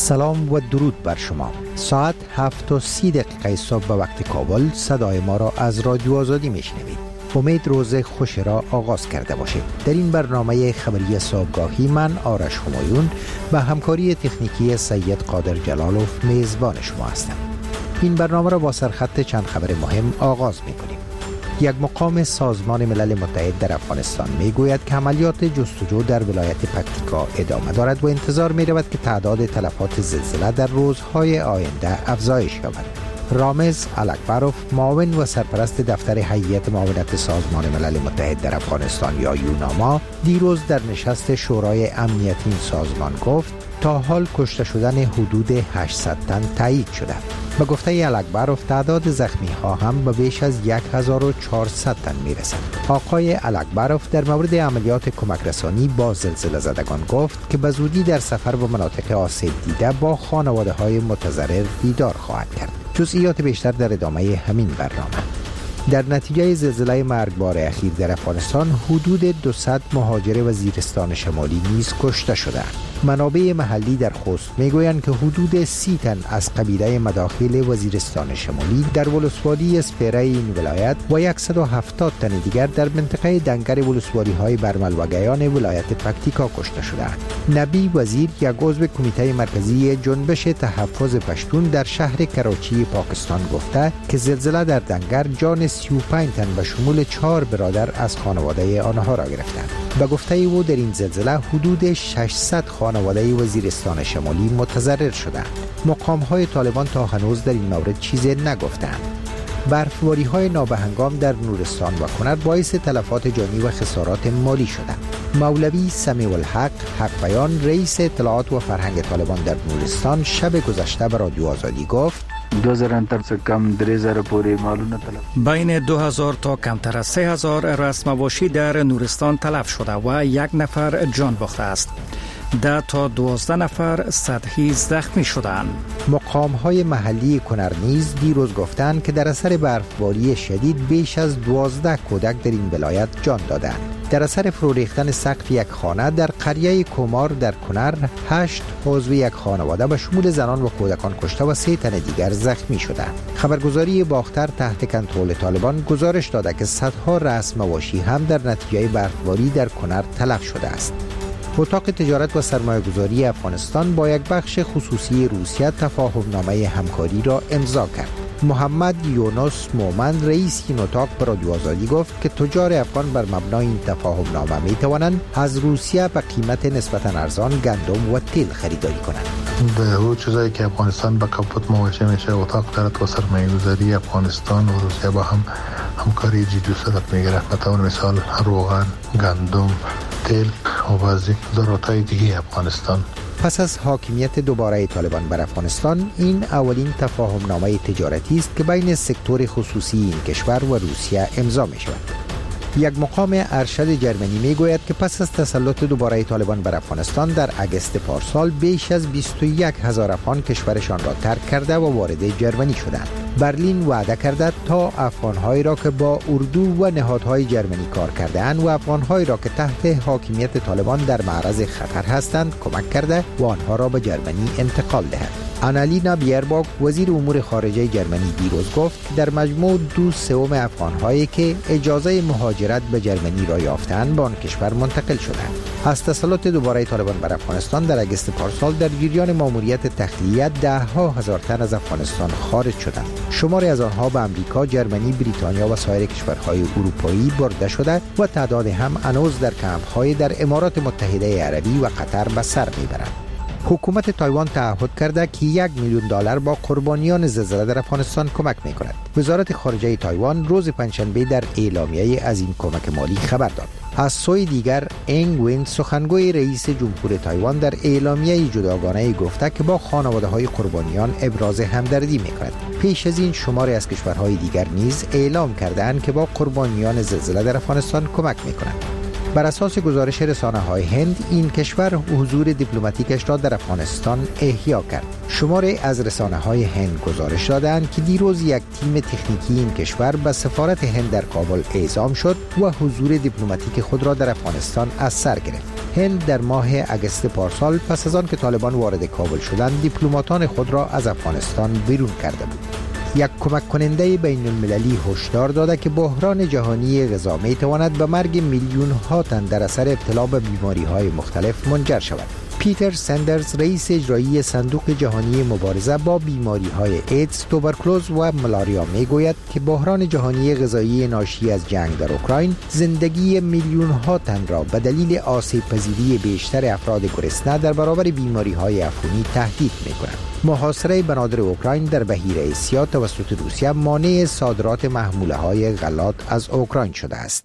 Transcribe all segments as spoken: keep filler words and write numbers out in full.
سلام و درود بر شما. ساعت هفت و سی دقیقه صبح به وقت کابل صدای ما را از رادیو آزادی میشنوید. امید روز خوش را آغاز کرده باشید. در این برنامه خبری صبحگاهی من آرش همایون به همکاری تکنیکی سید قادر جلالوف میزبان شما هستم. این برنامه را با سرخط چند خبر مهم آغاز میکنیم. یک مقام سازمان ملل متحد در افغانستان میگوید که عملیات جستجو در ولایت پکتیکا ادامه دارد و انتظار می‌رود که تعداد تلفات زلزله در روزهای آینده افزایش یابد. رامز الکبروف، معاون و سرپرست دفتر هیئت معاونت سازمان ملل متحد در افغانستان یا یوناما، دیروز در نشست شورای امنیت این سازمان گفت تا حال کشته شدن حدود هشتصد تن تایید شده. به گفته الکبروف تعداد زخمی ها هم به بیش از هزار و چهارصد تن می رسد. آقای الکبروف در مورد عملیات کمک رسانی با زلزله زدگان گفت که به زودی در سفر به مناطق آسیب دیده با خانواده های متضرر دیدار خواهد کرد. جزئیات بیشتر در ادامه همین برنامه. در نتیجه زلزله مرگبار اخیر در افغانستان حدود دویست مهاجر وزیرستان شمالی نیز کشته شدند. منابع محلی در خوست میگویند که حدود سی تن از قبیله مداخل وزیرستان شمالی در ولسوالی اسپیره این ولایت و صد و هفتاد تن دیگر در منطقه دنگر ولسوالی های برمل و گیان ولایت پکتیکا کشته شدند. نبی وزیر، یک عضو کمیته مرکزی جنبش تحفظ پشتون در شهر کراچی پاکستان گفته که زلزله در دنگر جان سی و پنج تن به شمول چهار برادر از خانواده آنها را گرفتند. به گفته او در این زلزله حدود ششصد خانواده وزیرستان شمالی متضرر شدند. مقام‌های طالبان تا هنوز در این مورد چیزی نگفتند. برفباری های نابهنگام در نورستان و کنر باعث تلفات جانی و خسارات مالی شدند. مولوی سمیع الحق حق بیان، رئیس اطلاعات و فرهنگ طالبان در نورستان، شب گذشته به رادیو آزادی گفت دو هزار تر څخه کم درې زره پورې مالونه تلف بین دو هزار تا کمتر از سه هزار رأس مواشی در نورستان تلف شده و یک نفر جان باخته است. ده تا دوازده نفر سطحی زخمی شدند. مقام‌های محلی کنر نیز دیروز گفتند که در اثر برفباری شدید بیش از دوازده کودک در این ولایت جان دادند. در اثر فرو ریختن سقف یک خانه در قریه کومار در کنر، هشت عضو یک خانواده به شمول زنان و کودکان کشته و سه تن دیگر زخمی شدند. خبرگزاری باختر تحت کنترل طالبان گزارش داده که صدها رأس مواشی هم در نتیجه برفباری در کنر تلف شده است. اتاق تجارت و سرمایه‌گذاری افغانستان با یک بخش خصوصی روسیه تفاهمنامه همکاری را امضا کرد. محمد یونس مومن، رئیس این اتاق، به رادیو آزادی گفت که تجار افغان بر مبنای این تفاهمنامه می توانند از روسیه به قیمت نسبتاً ارزان گندم و تیل خریداری کنند. به اون چیزایی که افغانستان با کاپوت مواجه میشه، اتاق تجارت و سرمایه‌گذاری افغانستان و روسیه با هم همکاری جدی صورت میگیره. مثلا مثال روغن، گندم، تیل و بعضی ضرورت‌های دیگه افغانستان. پس از حاکمیت دوباره طالبان بر افغانستان، این اولین تفاهمنامه تجارتی است که بین سکتور خصوصی این کشور و روسیه امضا می شود. یک مقام ارشد جرمنی می گوید که پس از تسلط دوباره طالبان بر افغانستان در اگست پارسال بیش از بیست و یک هزار افغان کشورشان را ترک کرده و وارد جرمنی شدند. برلین وعده کرده تا افغان‌هایی را که با اردو و نهادهای جرمنی کار کرده‌اند و افغان‌هایی را که تحت حاکمیت طالبان در معرض خطر هستند کمک کرده و آنها را به جرمنی انتقال دهد. آنالینا بیرباک، وزیر امور خارجه جرمنی، دیروز گفت که در مجموع دو سوم افغان‌هایی که اجازه مهاجرت به جرمنی را یافتند به آن کشور منتقل شدند. از تسلط دوباره طالبان بر افغانستان در اگست پارسال در جریان ماموریت تخلیه ده ها هزار تن از افغانستان خارج شدند. شماری از آنها به امریکا، جرمنی، بریتانیا و سایر کشورهای اروپایی برده شده و تعداد هم هنوز در کمپ‌های در امارات متحده عربی و قطر به سر میبرند. حکومت تایوان تعهد کرده که یک میلیون دلار با قربانیان زلزله در افغانستان کمک می‌کند. وزارت خارجه تایوان روز پنجشنبه در اعلامیه از این کمک مالی خبر داد. از سوی دیگر، انگ وین، سخنگوی رئیس جمهور تایوان، در اعلامیه جداگانه گفته که با خانواده‌های قربانیان ابراز همدردی می‌کند. پیش از این شماری از کشورهای دیگر نیز اعلام کرده‌اند که با قربانیان زلزله در افغانستان کمک می‌کنند. بر اساس گزارش رسانه‌های هند، این کشور حضور دیپلماتیکش را در افغانستان احیا کرد. شماری از رسانه‌های هند گزارش دادند که دیروز یک تیم تکنیکی این کشور به سفارت هند در کابل اعزام شد و حضور دیپلماتیک خود را در افغانستان از سر گرفت. هند در ماه اگست پارسال پس از آن که طالبان وارد کابل شدند، دیپلماتان خود را از افغانستان بیرون کرده بود. یک کمک کننده بین المللی هشدار داده که بحران جهانی غذا می تواند به مرگ میلیون ها تن در اثر ابتلا به بیماری های مختلف منجر شود. پیتر سندرز، رئیس اجرایی صندوق جهانی مبارزه با بیماری های ایدز، توبرکلوز و ملاریا می گوید که بحران جهانی غذایی ناشی از جنگ در اوکراین زندگی میلیون ها تن را به دلیل آسیب پذیری بیشتر افراد گرسنه در برابر بیماری های عفونی تهدید می کند. محاصره بنادر اوکراین در بحیره آسیا توسط روسیه مانع صادرات محموله های غلات از اوکراین شده است.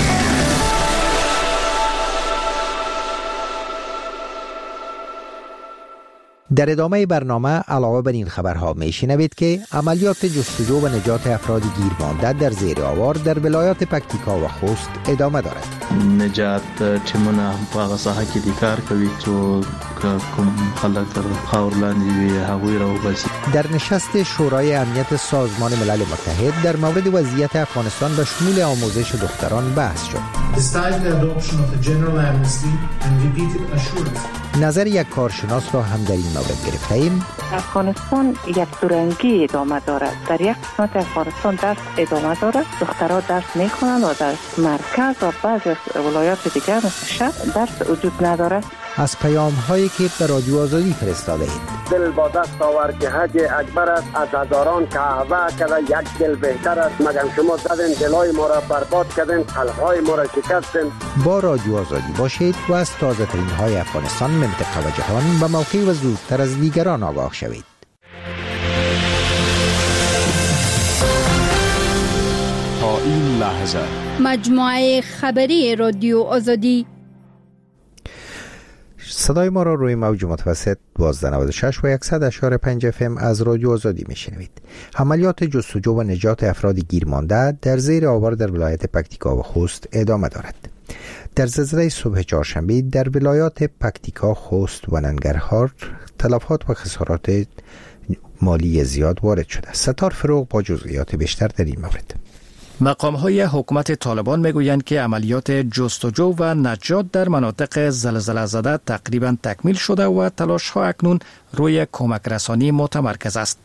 در ادامه برنامه علاوه بر این خبرها میشنوید که عملیات جستجو و نجات افراد گیر مانده در زیر آوار در ولایات پکتیکا و خوست ادامه دارد. نجات تیمونه په هغه ساحه کې د کار کوي چې کوم خلک تر خاور لاندې وي هغوی راوباسي. در نشست شورای امنیت سازمان ملل متحد در مورد وضعیت افغانستان به شمول آموزش دختران بحث شد. نظر یک کارشناس را هم در این مورد گرفته ایم. افغانستان یک دورنگی ادامه دارد. در یک قسمت افغانستان درس ادامه دارد. دخترها درس میخوانند و در مرکز و بعضی ولایات دیگر مثل شهر درس وجود ندارد. از پیام هایی که به رادیو آزادی فرستاده اید. دل با دست آور که حج اکبر است، از هزاران کعبه کرده یک دل بهتر است. مگم شما زدین دلای ما را برباد کردین، قلب‌های ما را شکستین. با رادیو آزادی باشید و از تازه ترین های افغانستان، منطقه و جهان به موقع و زودتر از دیگران آگاه شوید. تا این لحظه مجموعه خبری رادیو آزادی. صدای ما را روی موج متوسط دوازده نود و شش و صد و یک و پنج اف ام از رادیو آزادی میشنوید. عملیات جستجو و نجات افراد گیر مانده در زیر آوار در ولایت پکتیکا و خوست ادامه دارد. در زلزله صبح چهارشنبه در ولایات پکتیکا، خوست و ننگرهار تلفات و خسارات مالی زیاد وارد شده. ستار فروغ با جزئیات بیشتر در این مورد. مقام‌های حکومت طالبان میگویند که عملیات جستجو و نجات در مناطق زلزله زده تقریباً تکمیل شده و تلاش‌ها اکنون روی کمک رسانی متمرکز است.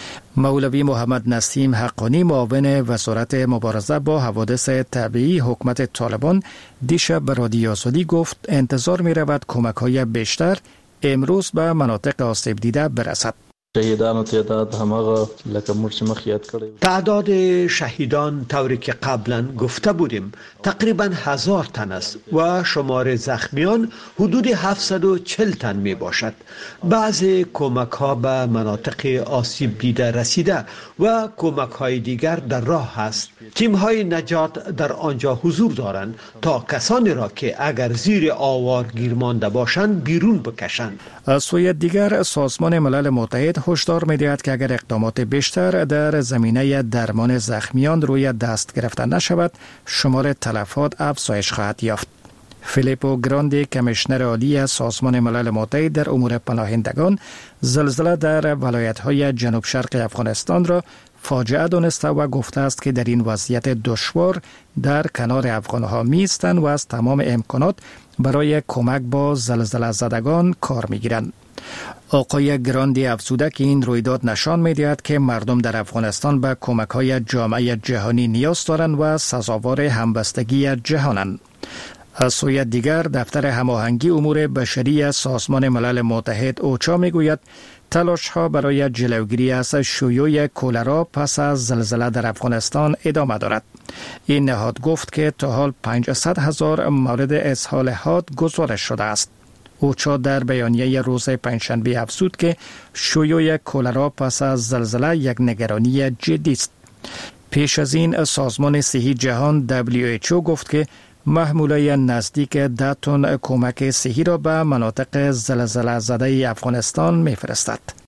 مولوی محمد نسیم حقانی، معاون وزارت مبارزه با حوادث طبیعی حکومت طالبان، دیشب به رادیو آزادی گفت انتظار می‌رود کمک‌های بیشتر امروز به مناطق آسیب دیده برسد. شهیدان تعداد همغه لکه مرچ مخ یاد کړی. تعداد شهیدان طوری که قبلا گفته بودیم تقریبا هزار تن است و شمار زخمیان حدود هفتصد و چهل تن می باشد. بعضی کمک ها به مناطق آسیب دیده رسیده و کمک های دیگر در راه است. تیم های نجات در آنجا حضور دارند تا کسانی را که اگر زیر آوار گیر مانده باشند بیرون بکشند. از سوی دیگر سازمان ملل متحد هشدار می‌دهد که اگر اقدامات بیشتر در زمینه درمان زخمیان روی دست گرفته نشود، شمار تلفات افزایش خواهد یافت. فیلیپو گراندی، کمیشنر عالی سازمان ملل متحد در امور پناهندگان، زلزله در ولایت‌های جنوب شرق افغانستان را فاجعه دانسته و گفته است که در این وضعیت دشوار در کنار افغان‌ها می‌ایستند و از تمام امکانات برای کمک با زلزله زدگان کار می‌گیرند. آقای گراندی افزوده که این رویداد نشان می‌دهد که مردم در افغانستان به کمک‌های جامعه جهانی نیاز دارند و سزاوار همبستگی جهانند. از سوی دیگر دفتر هماهنگی امور بشری سازمان ملل متحد اوچا میگوید تلاش‌ها برای جلوگیری از شیوع کلرا پس از زلزله در افغانستان ادامه دارد. این نهاد گفت که تا حال پانصد هزار مورد اسهال حاد گزارش شده است. اوچا در بیانیه روز پنجشنبه افزود که شیوع کلرا پس از زلزله یک نگرانی جدی است. پیش از این سازمان صحی جهان دبلیو اچ او گفت که محموله نزدیک ده تن کمک صحی را به مناطق زلزله زده افغانستان میفرستد.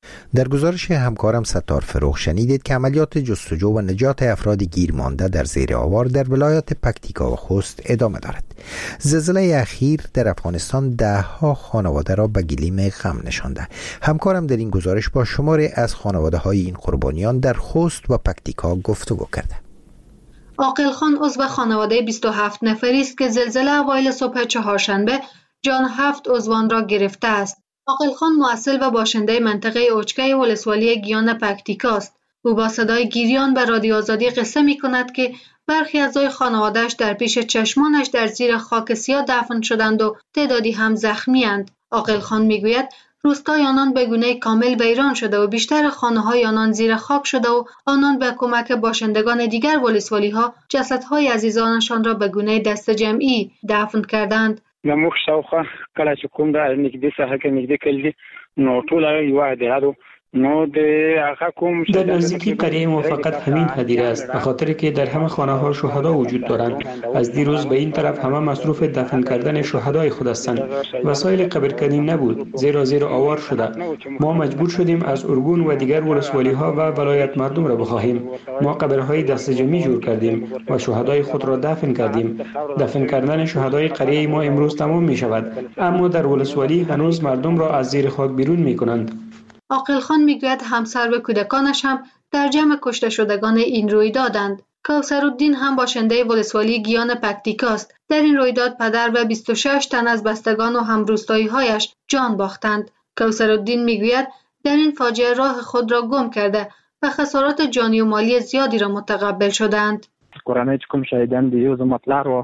در گزارش همکارم ستار فروغ شنیدید که عملیات جستجو و نجات افراد گیر مانده در زیر آوار در ولایات پکتیکا و خوست ادامه دارد. زلزله اخیر در افغانستان ده ها خانواده را به گلیم غم نشانده. همکارم در این گزارش با شماری از خانواده های این قربانیان در خوست و پکتیکا گفتگو کرده. عاقل خان عضو خانواده بیست و هفت نفری است که زلزله اوایل صبح چهارشنبه جان هفت عضوان را گرفته است. عاقل خان مؤصل و باشنده منطقه اوچکه ولسوالی گیان پکتیکا است. او با صدای گریان به رادیو آزادی قصه می کند که برخی اعضای خانواده‌اش در پیش چشمانش در زیر خاک سیاه دفن شدند و تعدادی هم زخمی اند. عاقل خان می گوید روستای آنان به گونه کامل ویران شده و بیشتر خانه‌های آنان زیر خاک شده و آنان به کمک باشندگان دیگر ولسوالی‌ها جسدهای عزیزانشان را به گونه دست جمعی دفن کردند. زموږ شاوخوا کله چې کوم دا نږدې ساحه کې نږدې کلی نو ټول یو عادي نو د هغه کوم در نزدیکی قریه ما فقط همین هدیره است، به خاطر که در همه خانه ها شهدا وجود دارند. از دیروز به این طرف همه مصروف دفن کردن شهدای خود هستند. وسایل قبرکنی نبود، زیرا زیر آوار شده. ما مجبور شدیم از ارگون و دیگر ولسوالی ها و ولایت مردم را بخواهیم. ما قبرهای دست جمعی جور کردیم و شهدای خود را دفن کردیم. دفن کردن شهدای قریه ما امروز تمام می شود، اما در ولسوالی هنوز مردم را از زیر خاک بیرون می کنند. عاقل خان میگوید همسر و کودکانش هم در جمع کشته شدگان این رویدادند. کوثرالدین هم باشنده ولسوالی گیان پکتیکا است. در این رویداد پدر و بیست و شش تن از بستگان و همروستایی‌هایش جان باختند. کوثرالدین میگوید در این فاجعه راه خود را گم کرده و خسارات جانی و مالی زیادی را متقبل شدند. قرانه کوم شهیدان دیو زمطلع رو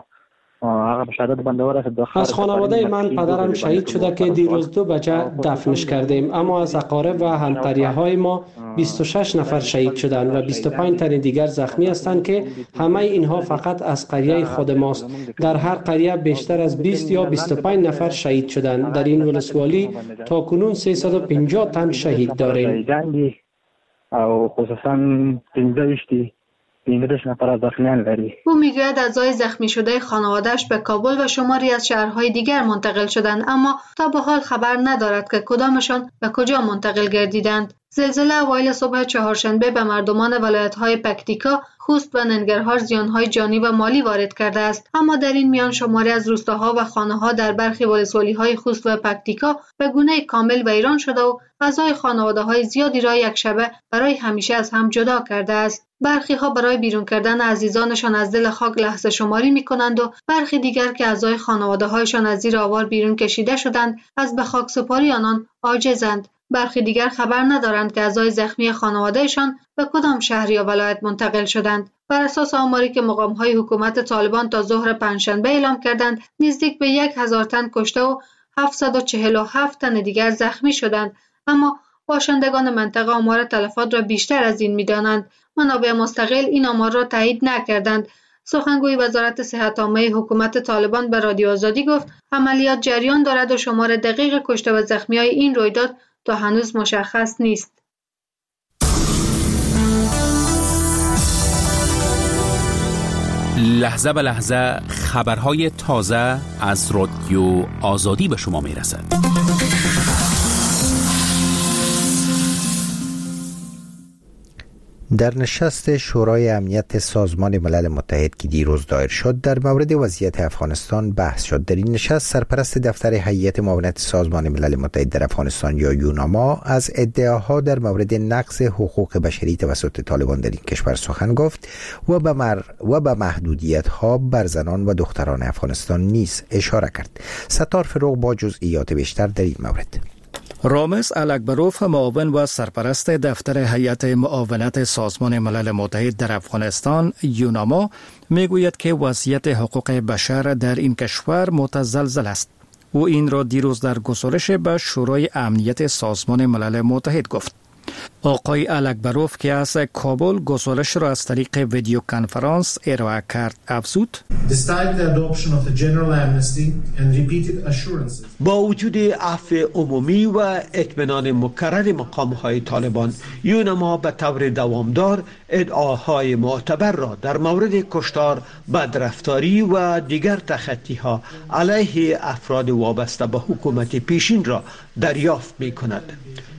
از خانواده من پدرم شهید شده که دیروز دو بچه دفنش کردیم، اما از اقارب و همتریه های ما بیست و شش نفر شهید شدند و بیست و پنج تن دیگر زخمی هستند که همه اینها فقط از قریه خود ماست. در هر قریه بیشتر از بیست یا بیست و پنج نفر شهید شدند. در این ولسوالی تا کنون سیصد و پنجاه تن شهید داریم. او خصوصا پنځه او میگوید اعضای زخمی شده خانواده‌اش به کابل و شماری از شهرهای دیگر منتقل شدند، اما تا به حال خبر ندارد که کدامشان به کجا منتقل گردیدند. زلزله اوایل صبح چهارشنبه به مردمان ولایت‌های پکتیکا، خوست و ننگرهار زیان‌های جانی و مالی وارد کرده است، اما در این میان شماری از روستاها و خانه‌ها در برخی ولسوالی‌های خوست و پکتیکا به گونه کامل ویران شده و اعضای خانواده‌های زیادی را یک شبه برای همیشه از هم جدا کرده است. برخی ها برای بیرون کردن عزیزانشان از دل خاک لحظه شماری می‌کنند و برخی دیگر که اعضای خانواده‌هایشان از زیر آوار بیرون کشیده شدند از به خاک سپاری آنان عاجزند. برخی دیگر خبر ندارند که اعضای زخمی خانوادهشان به کدام شهر یا ولایت منتقل شدند. بر اساس آماری که مقام‌های حکومت طالبان تا ظهر پنجشنبه اعلام کردند، نزدیک به یک هزار تن کشته و هفتصد و چهل و هفت تن دیگر زخمی شدند، اما باشندگان منطقه آمار تلفات را بیشتر از این می‌دانند. منابع مستقل این آمار را تایید نکردند. سخنگوی وزارت صحت عامه حکومت طالبان به رادیو آزادی گفت عملیات جریان دارد و شمار دقیق کشته و زخمی‌های این رویداد تا هنوز مشخص نیست. لحظه به لحظه خبرهای تازه از رادیو آزادی به شما میرسد. در نشست شورای امنیت سازمان ملل متحد که دیروز دایر شد در مورد وضعیت افغانستان بحث شد. در این نشست سرپرست دفتر هیئت معاونت سازمان ملل متحد در افغانستان یا یوناما از ادعاها در مورد نقض حقوق بشری توسط طالبان در این کشور سخن گفت و به مر و به محدودیت‌ها بر زنان و دختران افغانستان نیز اشاره کرد. ستار فروغ با جزئیات بیشتر در این مورد. رامز الکبروف، معاون و سرپرست دفتر هیئت معاونت سازمان ملل متحد در افغانستان یوناما میگوید که وضعیت حقوق بشر در این کشور متزلزل است. او این را دیروز در گزارش به شورای امنیت سازمان ملل متحد گفت. آقای الکبروف که از کابل گزارش را از طریق ویدیو کنفرانس ارائه کرد افزود: با وجود عفو عمومی و اطمینان مکرر مقام‌های طالبان، یوناما به طور دوامدار ادعاهای معتبر را در مورد کشتار، بدرفتاری و دیگر تخطی‌ها علیه افراد وابسته به حکومت پیشین را دریافت می‌کند.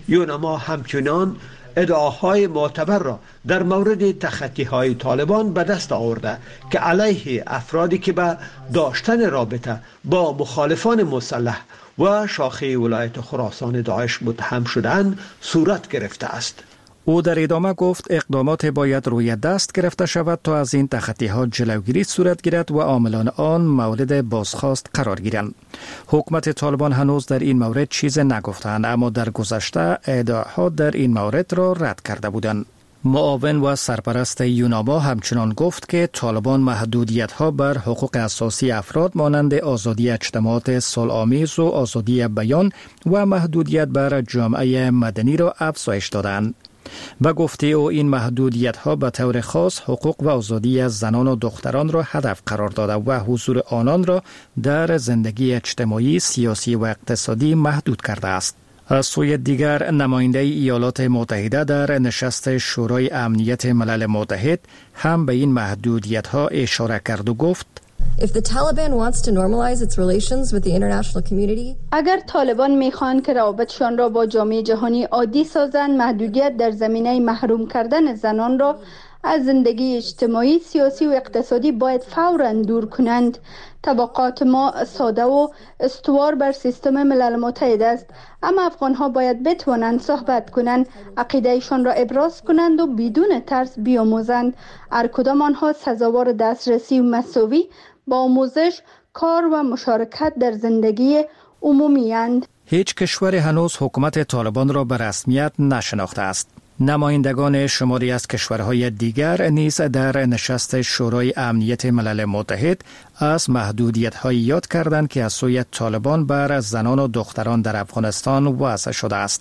یوناما همچنان ادعاهای معتبر را در مورد تخطی‌های طالبان به دست آورده که علیه افرادی که به داشتن رابطه با مخالفان مسلح و شاخه ولایت خراسان داعش متهم شدند صورت گرفته است. او در ادامه گفت اقدامات باید روی دست گرفته شود تا از این تخطی‌ها جلوگیری صورت گیرد و عاملان آن مورد بازخواست قرار گیرند. حکومت طالبان هنوز در این مورد چیز نگفتند، اما در گذشته ادعاها در این مورد را رد کرده بودند. معاون و سرپرست یوناما همچنان گفت که طالبان محدودیت‌ها بر حقوق اساسی افراد مانند آزادی اجتماعات صلح‌آمیز و آزادی بیان و محدودیت بر جامعه مدنی را افزایش دادند. به گفته او این محدودیت‌ها به طور خاص حقوق و آزادی از زنان و دختران را هدف قرار داده و حضور آنان را در زندگی اجتماعی، سیاسی و اقتصادی محدود کرده است. از سوی دیگر نماینده ایالات متحده در نشست شورای امنیت ملل متحد هم به این محدودیت‌ها اشاره کرد و گفت If the Taliban wants to normalize its relations with the international community, اگر طالبان میخوان که روابطشان را با جامعه جهانی عادی سازند، محدودیت در زمینه محروم کردن زنان را از زندگی اجتماعی، سیاسی و اقتصادی باید فوراً دور کنند. طبقات ما ساده و استوار بر سیستم ملل متحد است، اما افغانها باید بتوانند صحبت کنند، عقیدهشان را ابراز کنند و بدون ترس بیاموزند. هر کدام آنها سزاوار دسترسی و مساوی با آموزش، کار و مشارکت در زندگی عمومی اند. هیچ کشور هنوز حکومت طالبان را به رسمیت نشناخته است. نمایندگان شماری از کشورهای دیگر نیز در نشست شورای امنیت ملل متحد از محدودیت‌های یاد کردند که از سوی طالبان بر زنان و دختران در افغانستان وضع شده است.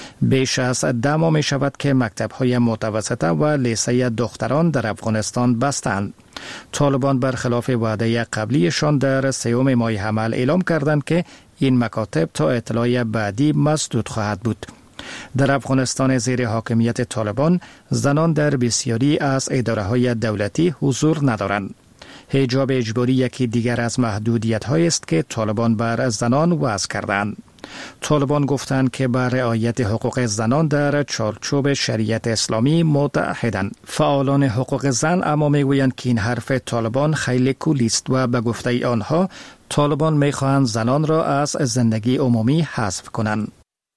بیش از ده ماه می شود که مکتب‌های متوسطه و لیسه دختران در افغانستان بستند. طالبان برخلاف وعده قبلیشان در سیوم ماه حمل اعلام کردند که این مکاتب تا اطلاع بعدی مسدود خواهد بود. در افغانستان زیر حاکمیت طالبان زنان در بسیاری از اداره‌های دولتی حضور ندارند. حجاب اجباری یکی دیگر از محدودیت‌هایی است که طالبان بر زنان وضع کردند. طالبان گفتند که بر رعایت حقوق زنان در چارچوب شریعت اسلامی متعهدند. فعالان حقوق زن اما میگویند که این حرف طالبان خیلی کلی است و به گفته آنها طالبان میخواهند زنان را از زندگی عمومی حذف کنند.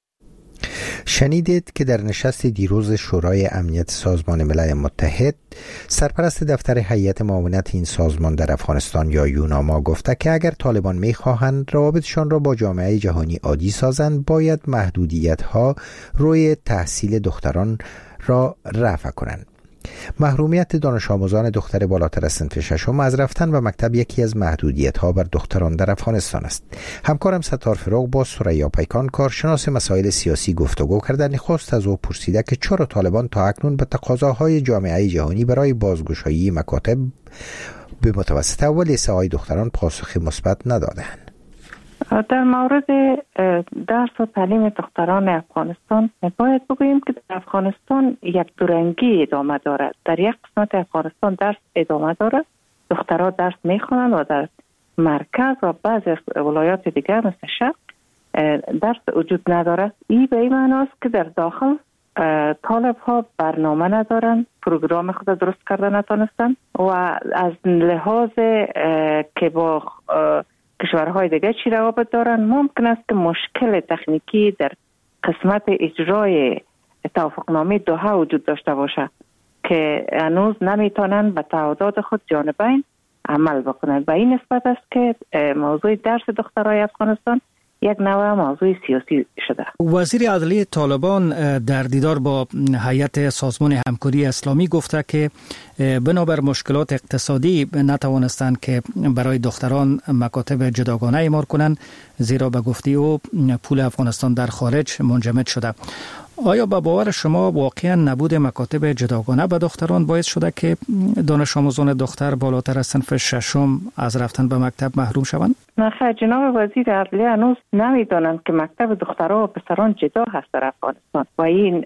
شنیدید که در نشست دیروز شورای امنیت سازمان ملل متحد سرپرست دفتر هیئت معاونت این سازمان در افغانستان یا یوناما گفته که اگر طالبان می‌خواهند روابطشان را با جامعه جهانی عادی سازند، باید محدودیت‌ها روی تحصیل دختران را رفع کنند. محرومیت دانش آموزان دختر بالاتر از صنف ششم از رفتن به مکتب یکی از محدودیت‌ها بر دختران در افغانستان است. همکارم ستار فروغ با ثریا پیکان کارشناس مسائل سیاسی گفتگو کرده. نخست از او پرسیده که چرا طالبان تا اکنون به تقاضاهای جامعه جهانی برای بازگشایی مکاتب به متوسطه و لیسه‌های دختران پاسخ مثبت ندادند. در مورد درس و تعلیم دختران افغانستان باید بگوییم که در افغانستان یک دورنگی ادامه دارد. در یک قسمت افغانستان درس ادامه دارد، دخترها درس میخوانند و در مرکز و بعضی ولایات دیگر مثل شرق درس وجود ندارد. این به این معنی است که در داخل طالب ها برنامه ندارند، پروگرام خود درست کرده نتانستند و از لحاظ که با کشورهای دیگه چی روابط دارن، ممکن است که مشکل تکنیکی در قسمت اجرای توافقنامه دوحه وجود داشته باشه که هنوز نمیتونن به تعهدات خود جانبین عمل بکنند. و این نسبت است که موضوع درس دخترای افغانستان یک نوع موضوع سیاسی شده. وزیر عدلیه طالبان در دیدار با هیئت سازمان همکاری اسلامی گفته که بنابر مشکلات اقتصادی نتوانستند که برای دختران مکاتب جداگانه اعمار کنند، زیرا به گفته او پول افغانستان در خارج منجمد شده. آیا به باور شما واقعا نبود مکاتب جداگانه به دختران باعث شده که دانش آموزان دختر بالاتر از صنف ششم از رفتن به مکتب محروم شوند؟ نه، جناب وزیر عدلیه هنوز نمیدانند که مکتب دخترها و پسران جدا هست در افغانستان و این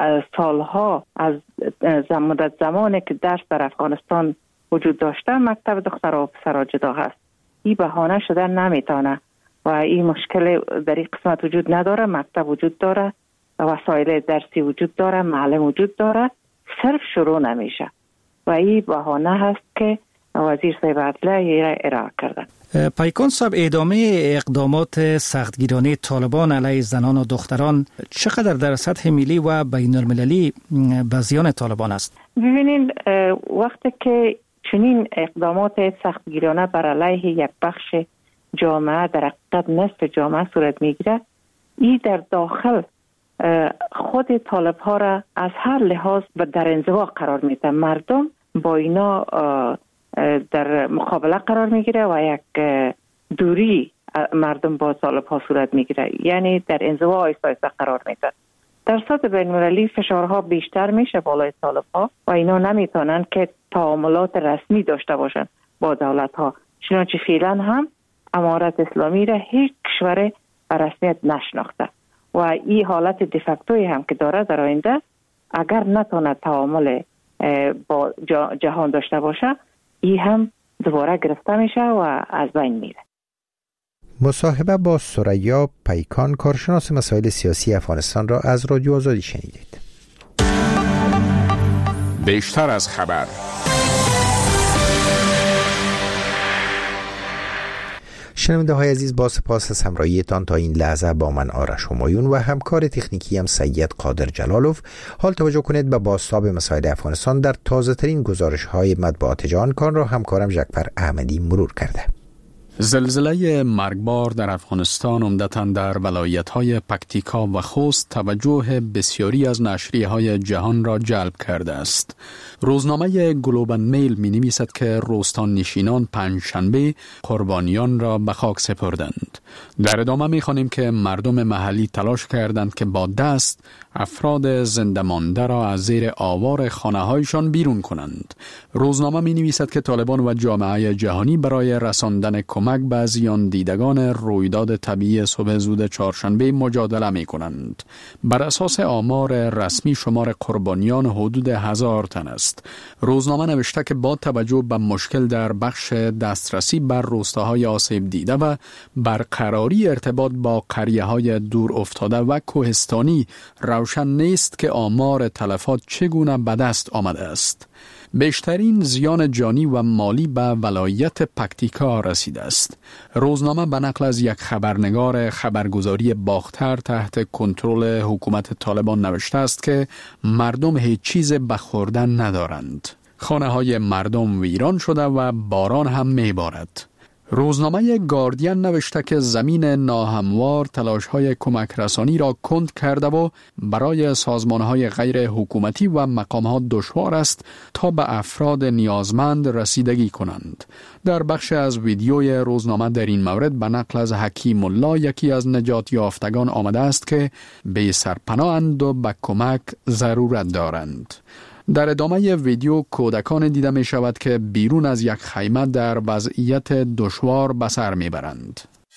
سالها از مدت زمانی که درس در افغانستان وجود داشته مکتب دخترها و پسران جدا هست. این بهانه شده نمیتونه و این مشکل در این قسمت وجود نداره. مکتب وجود داره وسایل درسی وجود داره، معلم وجود داره، صرف شروع نمیشه و این بهانه هست که وزیر صاحب عدلیه را ارائه کردن. پیکان صاحب، ادامه اقدامات سختگیرانه طالبان علیه زنان و دختران چقدر در سطح ملی و بین المللی به زیان طالبان است؟ ببینید وقتی که چنین اقدامات سختگیرانه بر علیه یک بخش جامعه، در حقیقت نصف جامعه صورت میگیره، این در داخل خود طالب ها را از هر لحاظ در انزوا قرار میده. مردم با اینا در مقابله قرار میگیره و یک دوری مردم با طالب ها صورت میگیره، یعنی در انزوا آیسته آیسته قرار میده. در سطح بین المللی فشارها بیشتر میشه بالای طالب ها و اینا نمیتونن که تعاملات رسمی داشته باشن با دولت ها. چنانچه فعلا هم امارت اسلامی را هیچ کشور به رسمیت نشناخته و این حالت دیفکتوی هم که داره در آینده اگر نتونه تعامل با جهان داشته باشه، این هم دوباره گرفته میشه و از بین میره. مصاحبه با ثریا پیکان، کارشناس مسائل سیاسی افغانستان، را از رادیو آزادی شنیدید. بیشتر از خبر. شنونده های عزیز، با سپاس از همراهیتان تا این لحظه با من آرش همایون و همکار تکنیکی هم سید قادر جلالوف. حال توجه کنید به بازتاب مسائل افغانستان در تازه ترین گزارش های مطبوعات جهان. کان را همکارم ژکپر احمدی مرور کرده. زلزله مرگبار در افغانستان عمدتاً در ولایت‌های پکتیکا و خوست توجه بسیاری از نشریه‌های جهان را جلب کرده است. روزنامه گلوبال میل می‌نویسد که روستان نشینان پنجشنبه قربانیان را به خاک سپردند. در ادامه می‌خوانیم که مردم محلی تلاش کردند که با دست افراد زنده مانده را از زیر آوار خانه‌هایشان بیرون کنند. روزنامه می‌نویسد که طالبان و جامعه جهانی برای رساندن کمک به زیان دیدگان رویداد طبیعی صبح زود چهارشنبه مجادله می‌کنند. بر اساس آمار رسمی شمار قربانیان حدود هزار تن است. روزنامه نوشته که با توجه به مشکل در بخش دسترسی بر روستاهای آسیب دیده و برقراری ارتباط با قریه‌های دور افتاده و کوهستانی، روشن نیست که آمار تلفات چگونه به دست آمده است. بیشترین زیان جانی و مالی به ولایت پکتیکا رسیده است. روزنامه به نقل از یک خبرنگار خبرگزاری باختر تحت کنترل حکومت طالبان نوشته است که مردم هیچ چیز به خوردن ندارند. خانه های مردم ویران شده و باران هم میبارد. روزنامه گاردین نوشته که زمین ناهموار تلاش‌های کمک رسانی را کند کرده و برای سازمان‌های غیر حکومتی و مقام‌ها دشوار است تا به افراد نیازمند رسیدگی کنند. در بخش از ویدیوی روزنامه در این مورد به نقل از حکیم الله، یکی از نجات یافتگان، آمده است که بی سرپناه‌اند و به کمک ضرورت دارند. در ادامه ویدیو کودکان دیده می شود که بیرون از یک خیمه در وضعیت دشوار به سر می برند.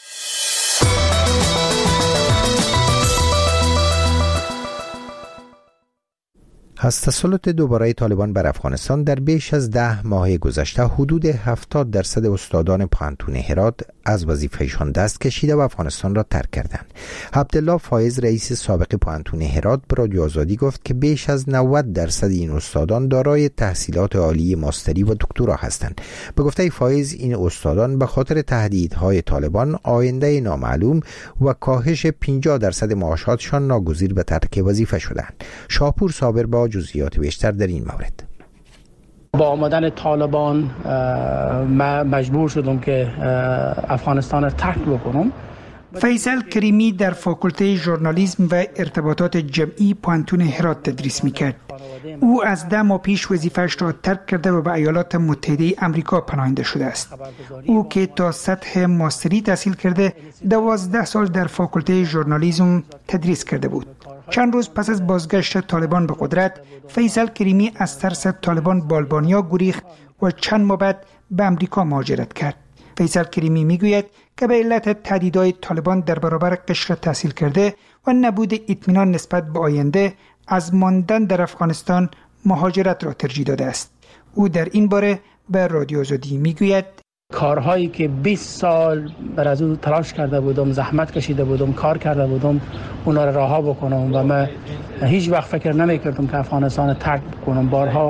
از تسلط دوباره طالبان بر افغانستان در بیش از ده ماه گذشته حدود هفتاد درصد استادان پوهنتون هرات از وظیفه‌شان دست کشیده و افغانستان را ترک کردند. عبدالله فایز، رئیس سابق پوهنتون هرات، به رادیو آزادی گفت که بیش از نود درصد این استادان دارای تحصیلات عالی ماستری و دکترا هستند. به گفته فایز، این استادان به خاطر تهدیدهای طالبان، آینده نامعلوم و کاهش پنجاه درصد معاشاتشان ناگزیر به ترک وظیفه شدند. شاپور صابر با جزئیات بیشتر در این مورد. با آمدن طالبان من مجبور شدم که افغانستان را ترک بکنم. فیصل کریمی در فاکولته ژورنالیسم و ارتباطات جمعی پوهنتون هرات تدریس میکرد. او از ده ماه پیش وظیفه‌اش را ترک کرده و به ایالات متحده آمریکا پناهنده شده است. او که تا سطح ماستری تحصیل کرده، دوازده سال در فاکولته ژورنالیسم تدریس کرده بود. چند روز پس از بازگشت طالبان به قدرت، فیصل کریمی از ترس طالبان به آلبانیا گریخت و چند ماه بعد به آمریکا مهاجرت کرد. فیصل کریمی میگوید که به علت تهدیدهای طالبان در برابر قشر تحصیل کرده و نبود اطمینان نسبت به آینده، از ماندن در افغانستان مهاجرت را ترجیح داده است. او در این باره به رادیو آزادی میگوید: کارهایی که بیست سال بر از او تلاش کرده بودم، زحمت کشیده بودم، کار کرده بودم، اونا را رها بکنم و من هیچ وقت فکر نمی کردم که افغانستان ترک بکنم. بارها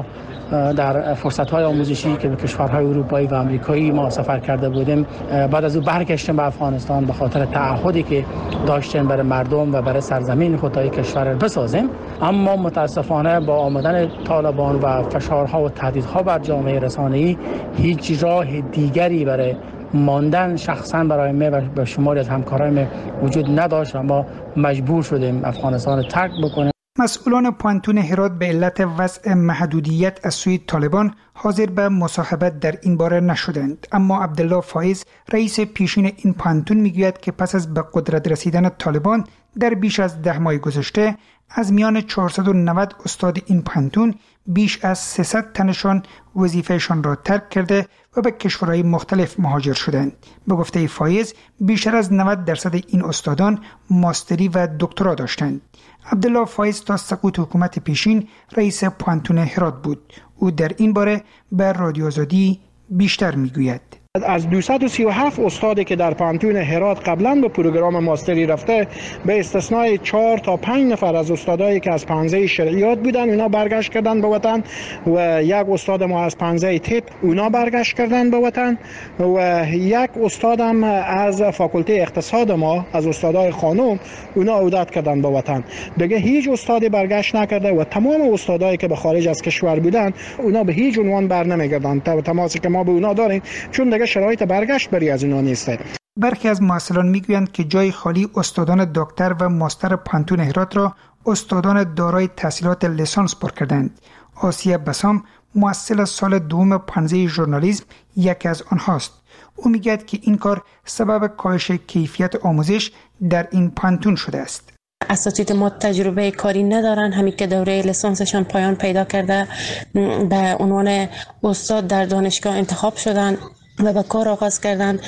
در فرصت‌های آموزشی که به کشورهای اروپایی و آمریکایی ما سفر کرده بودیم، بعد از او برگشتیم به افغانستان به خاطر تعهدی که داشتیم برای مردم و برای سرزمین خود تا کشور را بسازیم. اما متاسفانه با آمدن طالبان و فشارها و تهدیدها بر جامعه رسانه‌ای هیچ راه دیگری برای ماندن شخصا برای من و به شماری از همکارانم وجود نداشت و ما مجبور شدیم افغانستان را ترک بکنیم. مسئولان پانتون هرات به علت وضع محدودیت از سوی طالبان حاضر به مصاحبت در این باره نشدند، اما عبدالله فایز رئیس پیشین این پانتون میگوید که پس از به قدرت رسیدن طالبان در بیش از ده ماه گذشته از میان چهارصد و نود استاد این پانتون بیش از سیصد تنشان وظیفهشان را ترک کرده و به کشورهای مختلف مهاجر شدند. به گفته فایز بیشتر از نود درصد این استادان ماستری و دکترا داشتند. عبدالله فایز تا سقوط حکومت پیشین رئیس پانتون هرات بود. او در این باره به رادیو آزادی بیشتر میگوید. از دویست و سی و هفت استادی که در پانتون هرات قبلا به پروگرام ماستری رفته، به استثنای چهار تا پنج نفر از استادایی که از پانزه شرعیات بودن اونا برگشت کردن به وطن و یک استاد ما از پانزه تپ اونا برگشت کردن به وطن و یک استادم از فاکولته اقتصاد ما از استادای خانم اونا عودت کردن به وطن. دیگه هیچ استادی برگشت نکرده و تمام استادایی که به خارج از کشور بودن اونا به هیچ عنوان بر نمیگردن. تماسی که ما به اونا داریم چون دیگه شرایط برگشت بری از اینا نیسته. برخی از محصلان میگویند که جای خالی استادان دکتر و ماستر پانتون هرات را استادان دارای تحصیلات لیسانس پر کردند. آسیه بسام محصل سال دوم پانزه ژورنالیسم یکی از آنهاست. او میگوید که این کار سبب کاهش کیفیت آموزش در این پانتون شده است. اساتید ما تجربه کاری ندارن، همین که دوره لیسانسشان پایان پیدا کرده به عنوان استاد در دانشگاه انتخاب شدن و به کار آغاز کردن.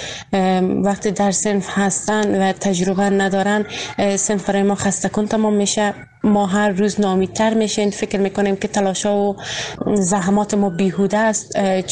وقتی در صنف هستن و تجربه ندارن صنف برای ما خسته کن تمام میشه. ما هر روز ناامیدتر میشیم، فکر میکنیم که تلاشا و زحمات ما بیهوده است.